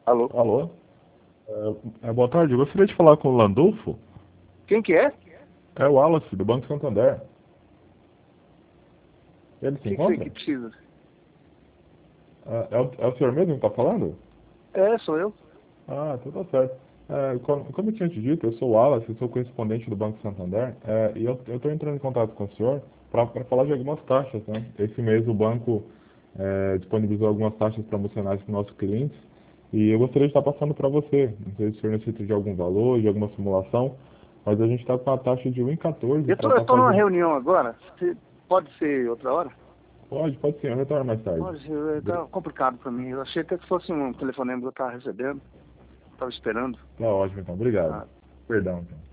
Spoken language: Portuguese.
Alô? Alô? Boa tarde, eu gostaria de falar com o Landulfo. Quem que é? É o Wallace, do Banco Santander. Ele O se que você encontra? que precisa? É o senhor mesmo que está falando? É, sou eu. Ah, então tá certo. Como eu tinha te dito, eu sou o Wallace, eu sou correspondente do Banco Santander, e eu estou entrando em contato com o senhor para falar de algumas taxas, né? Esse mês o banco disponibilizou algumas taxas promocionais para os nossos clientes, e eu gostaria de estar passando para você. Não sei se o senhor necessita de algum valor, de alguma simulação, mas a gente está com a taxa de 1,14 Eu para tô, eu estar tô numa fazendo. reunião agora. Pode ser outra hora? Pode sim, eu retorno mais tarde. Pode ser, tá complicado pra mim. Eu achei até que fosse um telefonema que eu tava recebendo. Tava esperando. Tá ótimo, então. Obrigado. Ah, Perdão, então.